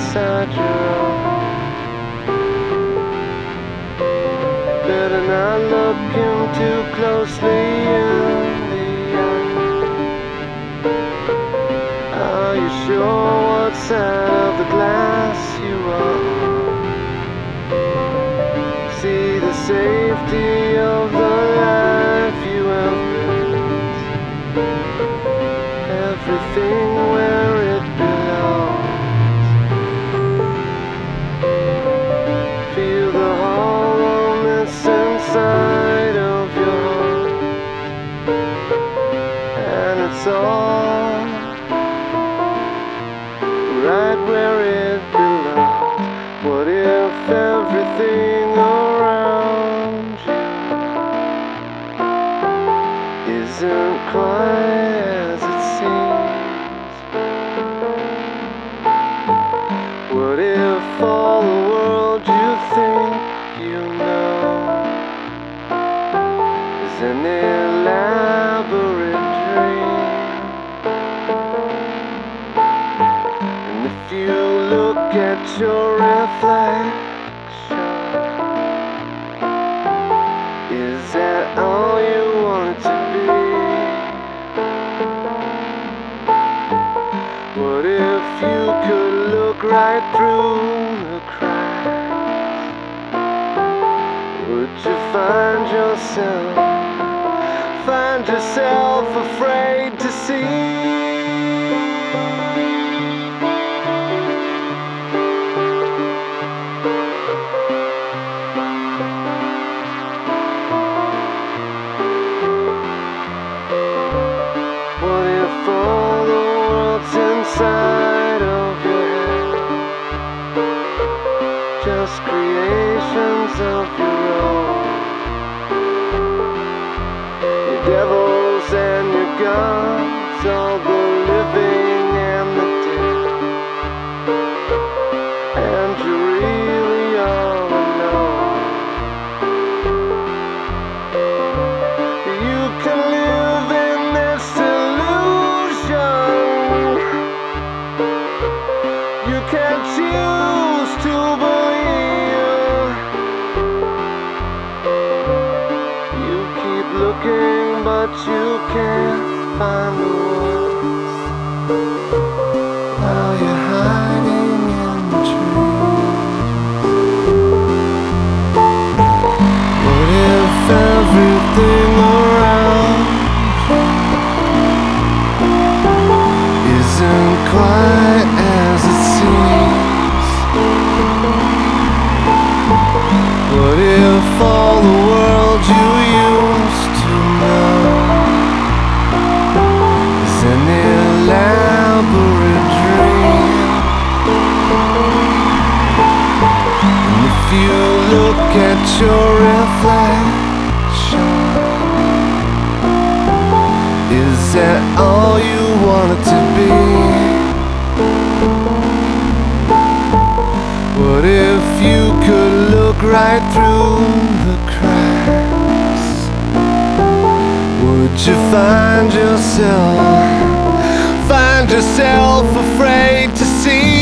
inside your own. Better not look him too closely in the eye. Are you sure what side of the glass you are? See the safety of the life you have built, everything where it belongs. Feel the hollowness inside of your heart, and it's all right where it belongs. What if everything around you isn't quite as it seems? What if all the world you think you know is an elaborate dream? And if you look at your reflection, is that all you want it to be? What if you could look right through the cracks? Would you find yourself afraid to see? What if all the world's inside of your head, just creations of your own? Your devils and your gods, all the living and the dead, and you really all alone. You can live in this illusion. You can choose to believe. You keep looking, but you can't find the words while you're hiding in the trees. What if everything around isn't quite as it seems? What if all the world you used to know is an elaborate dream? And if you look at your reflection, is that all you want it to be? What if you could look right through the cracks? Would you find yourself afraid to see?